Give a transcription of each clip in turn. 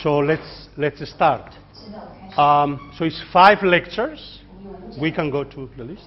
So let's start. So it's 5 lectures. We can go to the list.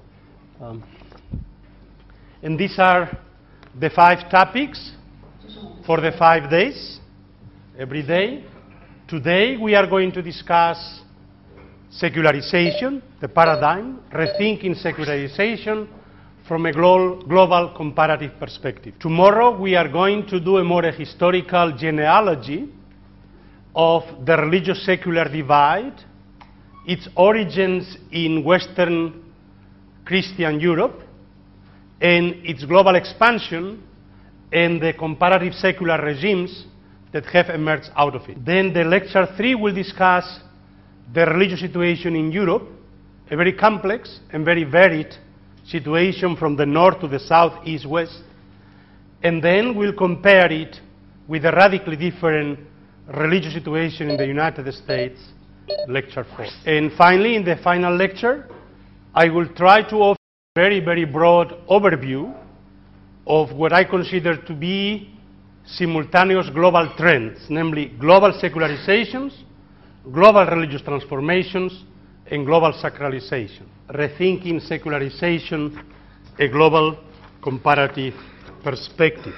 And these are the 5 topics for the 5 days, every day. Today we are going to discuss secularization, the paradigm, rethinking secularization from a global comparative perspective. Tomorrow we are going to do a more historical genealogy of the religious-secular divide, its origins in Western Christian Europe, and its global expansion, and the comparative secular regimes that have emerged out of it. Then the lecture 3 will discuss the religious situation in Europe, a very complex and very varied situation from the north to the south, east, west, and then we'll compare it with a radically different religious situation in the United States, lecture 4. And finally, in the final lecture, I will try to offer a very, very broad overview of what I consider to be simultaneous global trends, namely global secularizations, global religious transformations, and global sacralization. Rethinking secularization, a global comparative perspective.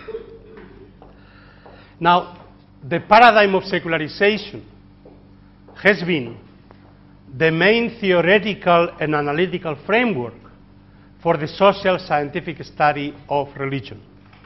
Now, the paradigm of secularization has been the main theoretical and analytical framework for the social scientific study of religion.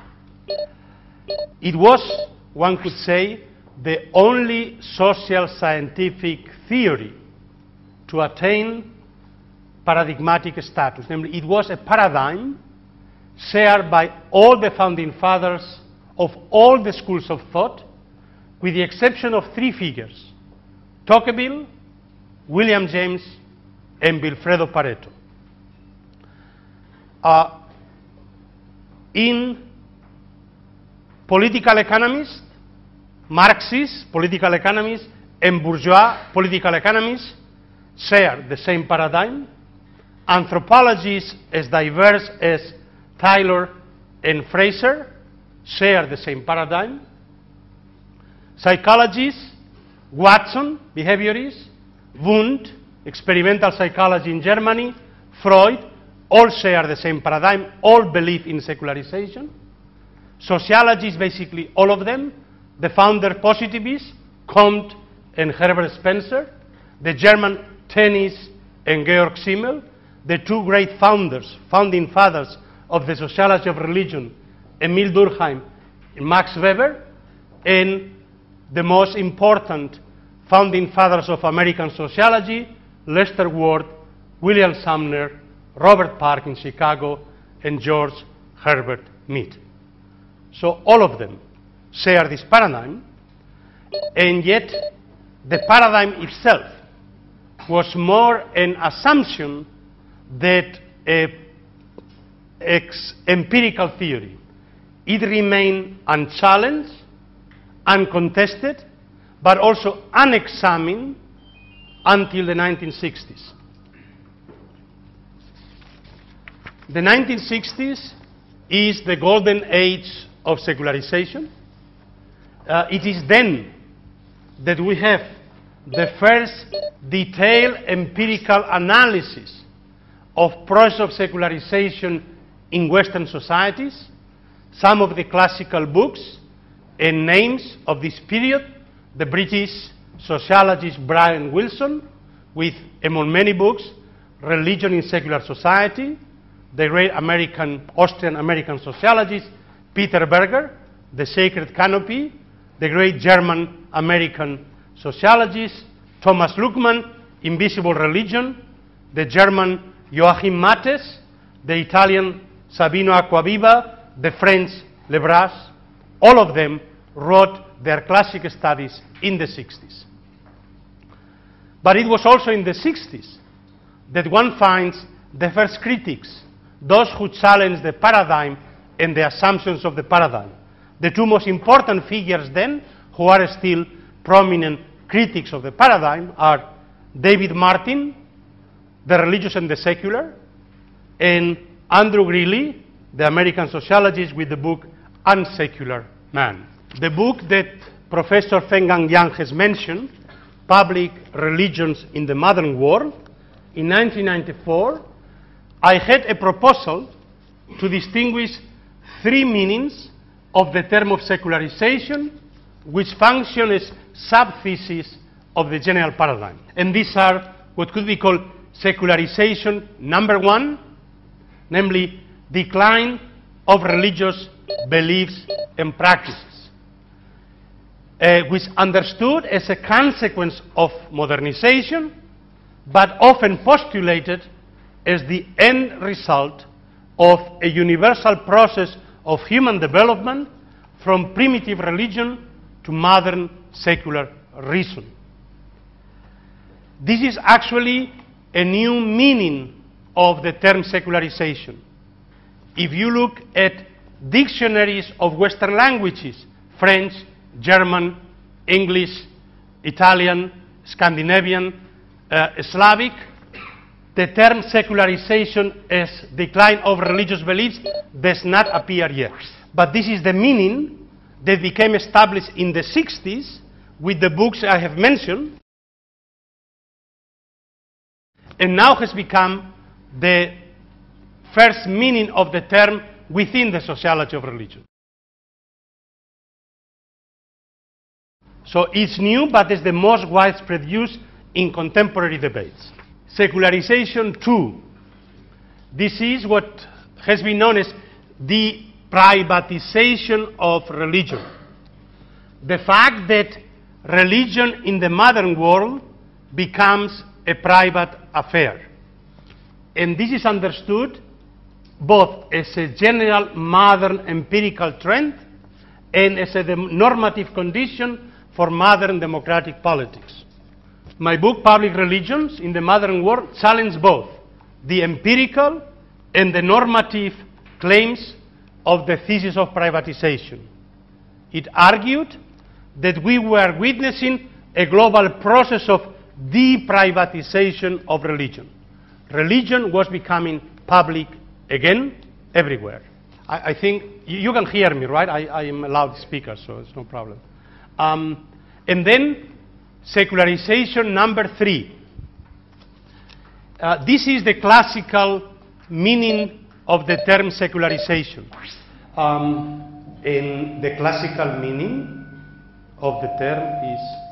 It was, one could say, the only social scientific theory to attain paradigmatic status. Namely, it was a paradigm shared by all the founding fathers of all the schools of thought, with the exception of 3 figures: Tocqueville, William James, and Vilfredo Pareto. In political economists, Marxist political economists, and bourgeois political economists share the same paradigm. Anthropologists as diverse as Taylor and Fraser share the same paradigm. Psychologists, Watson, behaviorists, Wundt, experimental psychology in Germany, Freud, all share the same paradigm, all believe in secularization. Sociologists, basically all of them, the founder positivists, Comte and Herbert Spencer, the German Tönnies and Georg Simmel, the 2 great founding fathers of the sociology of religion, Emil Durkheim and Max Weber, and the most important founding fathers of American sociology, Lester Ward, William Sumner, Robert Park in Chicago, and George Herbert Mead. So all of them share this paradigm, and yet the paradigm itself was more an assumption than an empirical theory. It remained unchallenged, uncontested, but also unexamined until the 1960s. The 1960s is the golden age of secularization. It is then that we have the first detailed empirical analysis of process of secularization in Western societies. Some of the classical books and names of this period: the British sociologist Brian Wilson, with, among many books, Religion in Secular Society; the great Austrian-American sociologist Peter Berger, The Sacred Canopy; the great German-American sociologist Thomas Luckmann, Invisible Religion; the German Joachim Mattes; the Italian Sabino Acquaviva; the French Lebras. All of them wrote their classic studies in the 60s. But it was also in the 60s that one finds the first critics, those who challenge the paradigm and the assumptions of the paradigm. The 2 most important figures then, who are still prominent critics of the paradigm, are David Martin, The Religious and the Secular, and Andrew Greeley, the American sociologist, with the book Unsecular Man. The book that Professor Feng Gang Yang has mentioned, Public Religions in the Modern World, in 1994, I had a proposal to distinguish three meanings of the term of secularization, which function as sub-theses of the general paradigm. And these are what could be called secularization number one, namely decline of religious beliefs and practices, which understood as a consequence of modernization, but often postulated as the end result of a universal process of human development from primitive religion to modern secular reason. This is actually a new meaning of the term secularization. If you look at dictionaries of Western languages, French, German, English, Italian, Scandinavian, Slavic, the term secularization as decline of religious beliefs does not appear yet. But this is the meaning that became established in the 60s with the books I have mentioned, and now has become the first meaning of the term within the sociology of religion. So it's new, but it's the most widespread use in contemporary debates. Secularization 2. This is what has been known as the privatization of religion. The fact that religion in the modern world becomes a private affair. And this is understood both as a general modern empirical trend and as a normative condition for modern democratic politics. My book, Public Religions in the Modern World, challenged both the empirical and the normative claims of the thesis of privatization. It argued that we were witnessing a global process of deprivatization of religion. Religion was becoming public again everywhere. I think you can hear me, right? I am a loudspeaker, so it's no problem. And then secularization number 3. This is the classical meaning of the term secularization. And the classical meaning of the term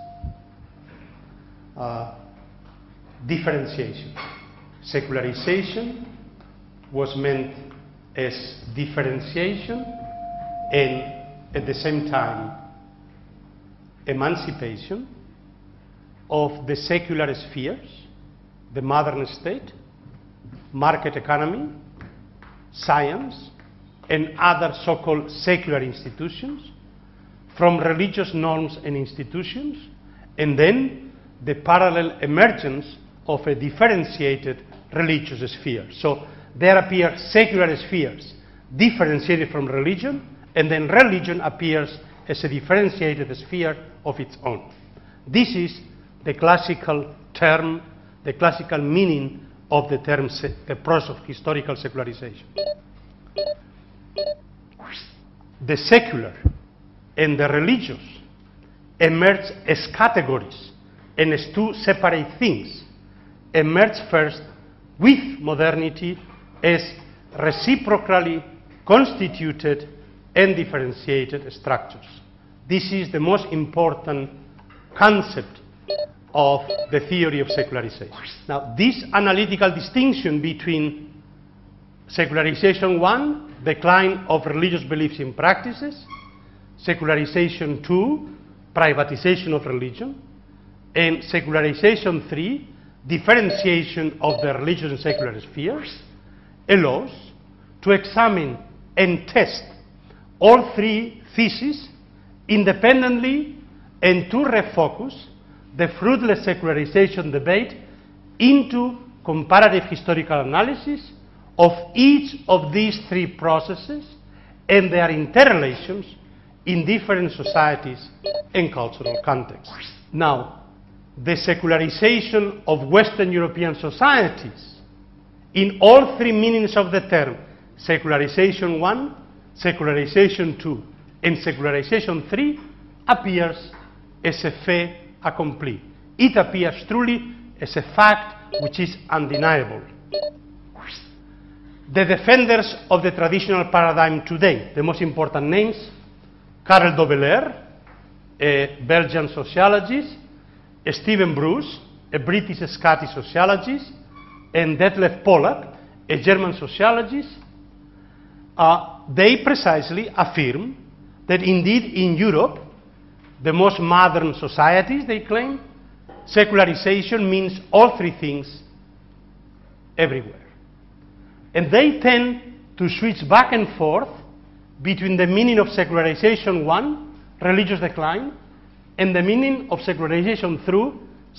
is differentiation. Secularization was meant as differentiation and at the same time emancipation of the secular spheres, the modern state, market economy, science, and other so-called secular institutions from religious norms and institutions, and then the parallel emergence of a differentiated religious sphere. So there appear secular spheres differentiated from religion, and then religion appears as a differentiated sphere of its own. This is the classical term, the classical meaning of the term, the process of historical secularization. The secular and the religious emerge as categories and as two separate things. Emerge first with modernity as reciprocally constituted and differentiated structures. This is the most important concept of the theory of secularization. Now, this analytical distinction between secularization 1, decline of religious beliefs and practices, secularization 2, privatization of religion, and secularization 3, differentiation of the religious and secular spheres, allows to examine and test all three theses independently and to refocus the fruitless secularization debate into comparative historical analysis of each of these three processes and their interrelations in different societies and cultural contexts. Now, the secularization of Western European societies in all three meanings of the term, secularization 1, secularization 2, and secularization 3, appears as a fait accompli. It appears truly as a fact which is undeniable. The defenders of the traditional paradigm today, the most important names, Karel Dobbelaere, a Belgian sociologist, Stephen Bruce, a British-Scottish sociologist, and Detlef Pollack, a German sociologist, they precisely affirm that indeed in Europe, the most modern societies, they claim, secularization means all three things everywhere. And they tend to switch back and forth between the meaning of secularization 1, religious decline, and the meaning of secularization 3,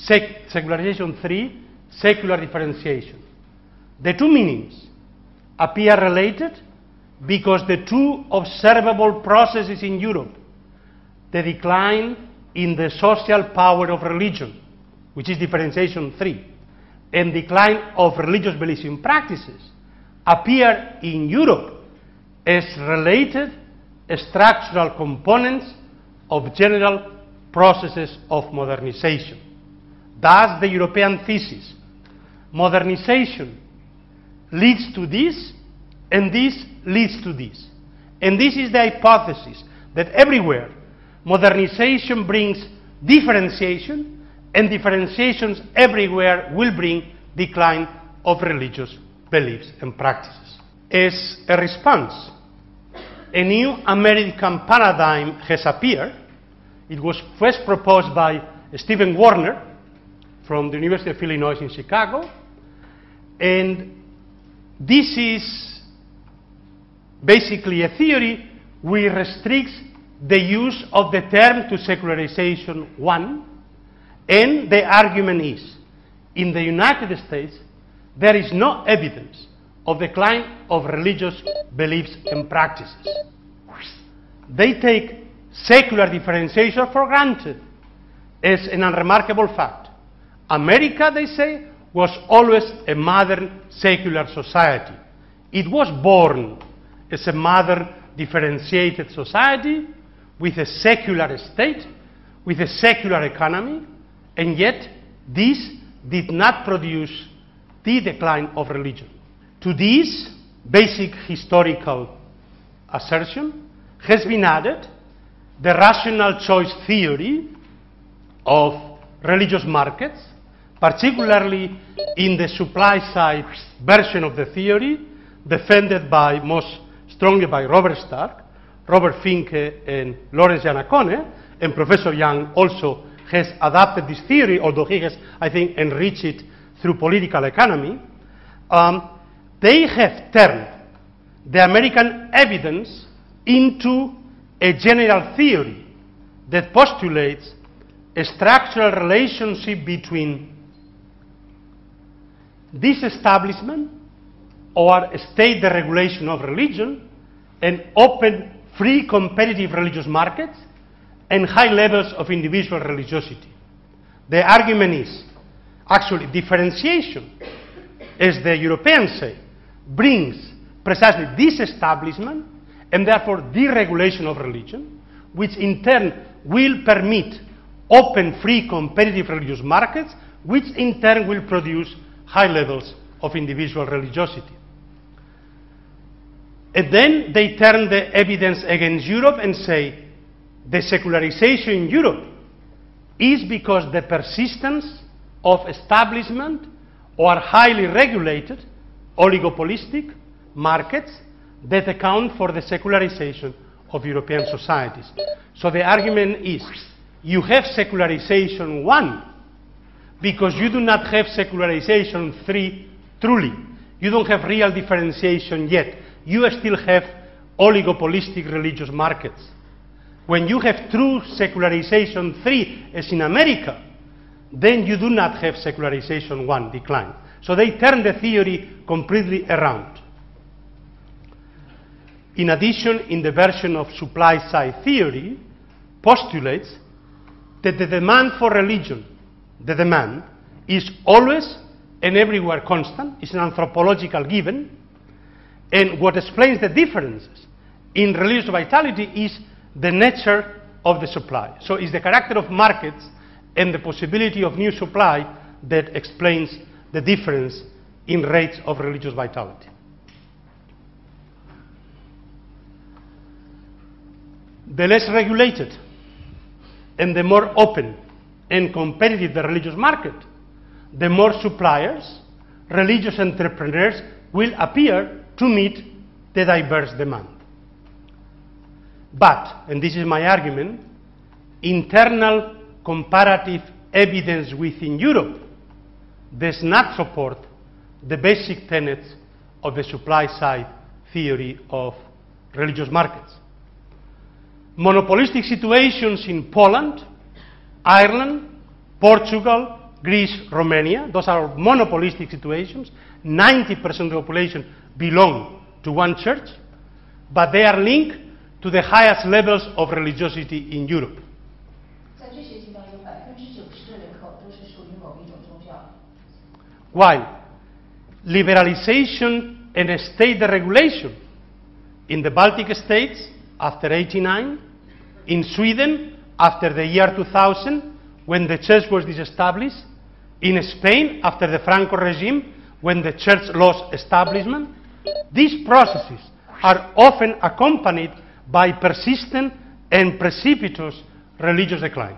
secular differentiation. The two meanings appear related because the two observable processes in Europe, the decline in the social power of religion, which is differentiation 3, and decline of religious beliefs and practices, appear in Europe as related structural components of general processes of modernization. Thus, the European thesis, modernization leads to this, and this leads to this. And this is the hypothesis that everywhere modernization brings differentiation, and differentiations everywhere will bring decline of religious beliefs and practices. As a response, a new American paradigm has appeared. It was first proposed by Stephen Warner from the University of Illinois in Chicago, and this is basically a theory which restricts the use of the term to secularization 1, and the argument is, in the United States, there is no evidence of decline of religious beliefs and practices. They take secular differentiation for granted as an unremarkable fact. America, they say, was always a modern secular society. It was born as a modern differentiated society with a secular state, with a secular economy, and yet this did not produce the decline of religion. To this basic historical assertion has been added the rational choice theory of religious markets, particularly in the supply side version of the theory, defended most strongly by Robert Stark, Robert Finke, and Lawrence Giannacone, and Professor Young also has adapted this theory, although he has, I think, enriched it through political economy. They have turned the American evidence into a general theory that postulates a structural relationship between disestablishment or state deregulation of religion and open, free, competitive religious markets and high levels of individual religiosity. The argument is actually differentiation, as the Europeans say, brings precisely disestablishment and therefore deregulation of religion, which in turn will permit open, free, competitive religious markets, which in turn will produce high levels of individual religiosity. And then they turn the evidence against Europe and say the secularization in Europe is because the persistence of establishment or highly regulated oligopolistic markets that account for the secularization of European societies. So the argument is you have secularization 1 because you do not have secularization 3 truly. You don't have real differentiation yet. You still have oligopolistic religious markets. When you have true secularization 3, as in America, then you do not have secularization 1 decline. So they turn the theory completely around. In addition, in the version of supply-side theory, postulates that the demand for religion, the demand, is always and everywhere constant, is an anthropological given, and what explains the differences in religious vitality is the nature of the supply. So it's the character of markets and the possibility of new supply that explains the difference in rates of religious vitality. The less regulated and the more open and competitive the religious market, the more suppliers, religious entrepreneurs will appear to meet the diverse demand. But, and this is my argument, internal comparative evidence within Europe does not support the basic tenets of the supply-side theory of religious markets. Monopolistic situations in Poland, Ireland, Portugal, Greece, Romania, those are monopolistic situations. 90% of the population belong to one church, but they are linked to the highest levels of religiosity in Europe. While liberalization and state deregulation in the Baltic states after 89, in Sweden after the year 2000 when the church was disestablished, in Spain after the Franco regime when the church lost establishment, these processes are often accompanied by persistent and precipitous religious decline.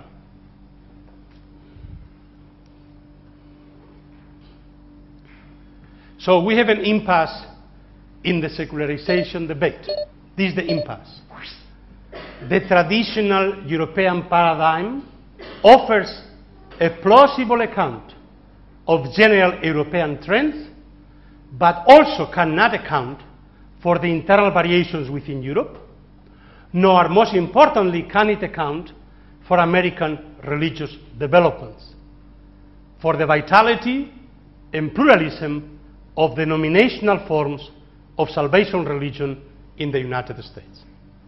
So we have an impasse in the secularization debate. This is the impasse. The traditional European paradigm offers a plausible account of general European trends, but also cannot account for the internal variations within Europe, nor, most importantly, can it account for American religious developments, for the vitality and pluralism of denominational forms of salvation religion in the United States.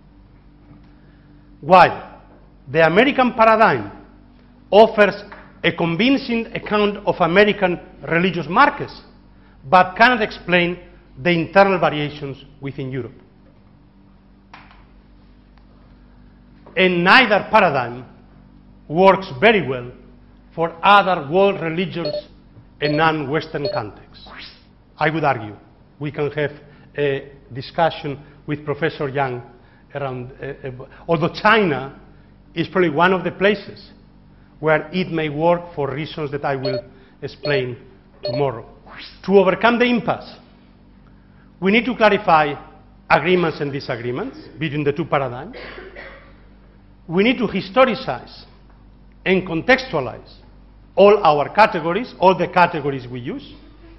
While the American paradigm offers a convincing account of American religious markets, but cannot explain the internal variations within Europe. And neither paradigm works very well for other world religions in non-Western contexts. I would argue we can have a discussion with Professor Yang around, although China is probably one of the places where it may work for reasons that I will explain tomorrow. To overcome the impasse, we need to clarify agreements and disagreements between the two paradigms. We need to historicize and contextualize all our categories, all the categories we use.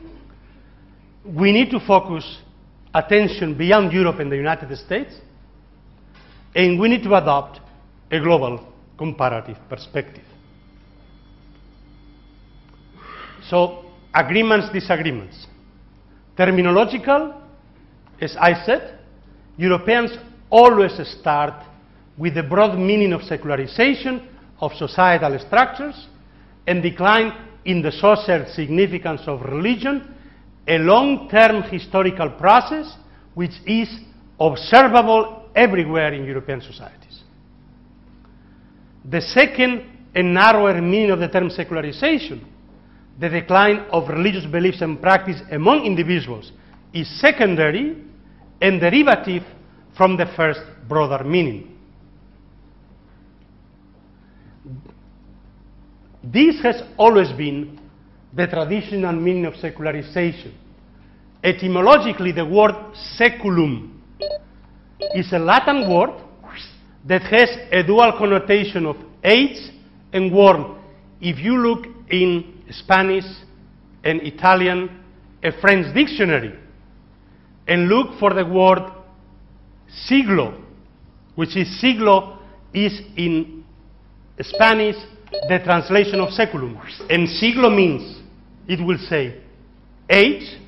We need to focus attention beyond Europe and the United States, and we need to adopt a global comparative perspective. So, agreements, disagreements. Terminological, as I said, Europeans always start with the broad meaning of secularization of societal structures and decline in the social significance of religion, a long-term historical process which is observable everywhere in European societies. The second and narrower meaning of the term secularization, the decline of religious beliefs and practice among individuals, is secondary and derivative from the first broader meaning. This has always been the traditional meaning of secularization. Etymologically, the word seculum is a Latin word that has a dual connotation of age and world. If you look in Spanish and Italian, a French dictionary, and look for the word siglo, which is siglo is in Spanish the translation of seculum. And siglo means, it will say, age,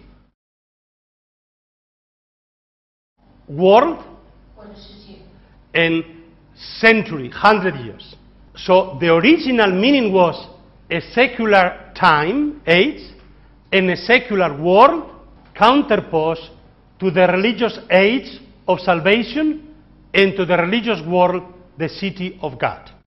world, and century, 100 years. So the original meaning was a secular time, age, and a secular world counterposed to the religious age of salvation and to the religious world the city of God.